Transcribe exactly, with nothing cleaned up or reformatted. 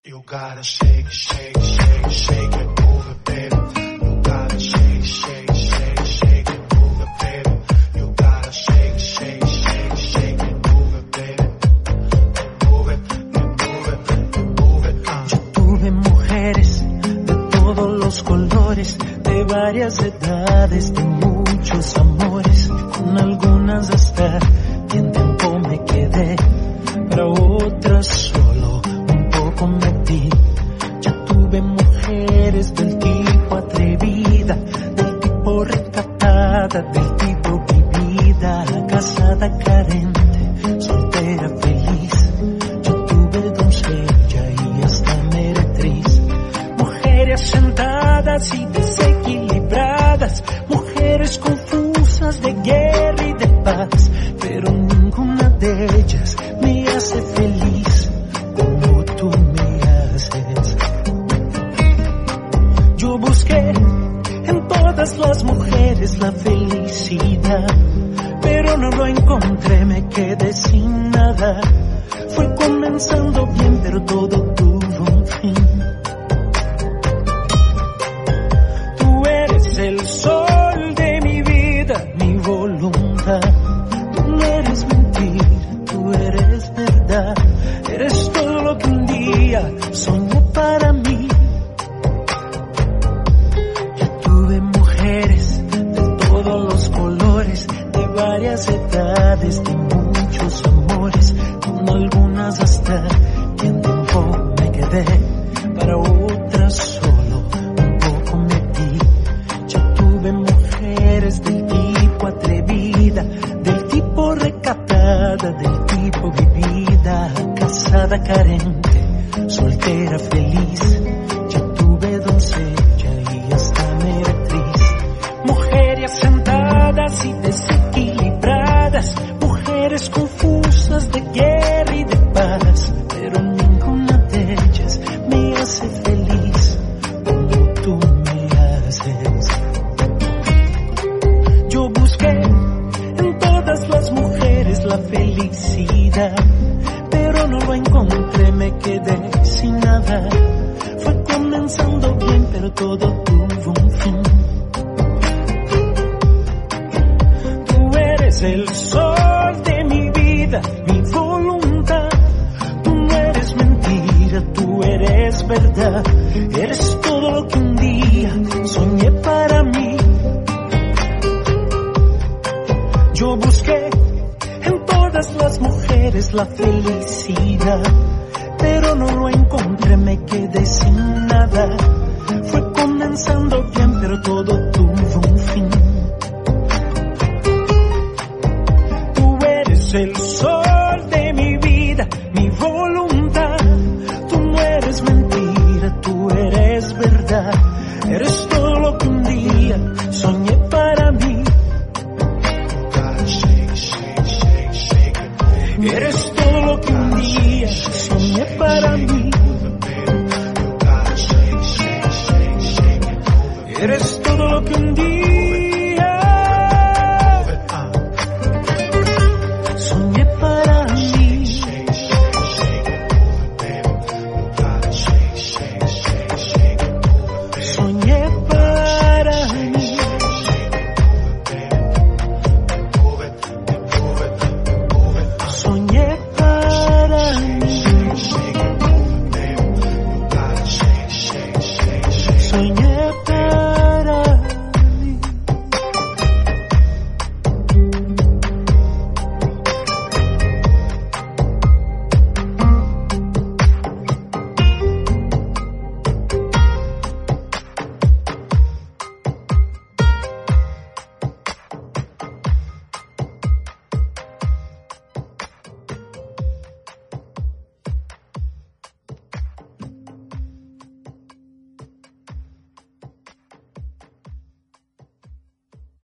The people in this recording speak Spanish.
You gotta shake, shake, shake, shake it, move it, baby. You gotta shake, shake, shake, shake it, move it, baby. You gotta shake, shake, shake, shake it, move it, baby. Move it, move it, move it. Uh. Yo tuve mujeres de todos los colores, de varias edades, de muchos amores. Con algunas hasta en tiempo me quedé, para otras solo un poco me di. Ya tuve mujeres del tipo atrevida, del tipo recatada, del tipo vivida, casada, carente, soltera, feliz. Yo tuve doncella y hasta meretriz. Mujeres sentadas y desequilibradas, mujeres confusas de guerra y de paz, pero ninguna de ellas me hace feliz como tú me haces. Yo busqué en todas las mujeres la felicidad, pero no lo encontré, me quedé sin nada. Fue comenzando bien, pero todo tuvo un fin. Tú eres el sol de mi vida, mi voluntad. Tú no eres mentira, tú eres verdad. Eres todo lo que un día soñé para mí. Yo tuve mujeres de todos los colores, de varias edades, de muchos amores. Con algunas hasta que en tiempo me quedé, para otras solo un poco me di. Yo tuve mujeres del tipo atrevida, del tipo recatada, del tipo vivida, casada, carente, soltera, feliz. Yo tuve doncella y hasta meretriz. Mujeres sentadas y desequilibradas, mujeres confusas de guerra y de paz, pero ninguna de ellas me hace feliz como tú me haces. Yo busqué en todas las mujeres la felicidad, pero no lo encontré, me quedé sin nada. Fue comenzando bien, pero todo tuvo un fin. Tú eres el sol de mi vida, mi voluntad. Tú no eres mentira, tú eres verdad. Eres todo lo que un día soñé para mí. Yo busqué en todas las mujeres la felicidad, pero no lo encontré, me quedé sin nada. Fue comenzando bien, pero todo tuvo un fin. Tú eres el sol de mi vida, mi voluntad. Tú no eres mentira, tú eres verdad. Eres todo lo que un día soñé para mí. Eres todo lo que un día soñé para mí. Eres todo lo que un día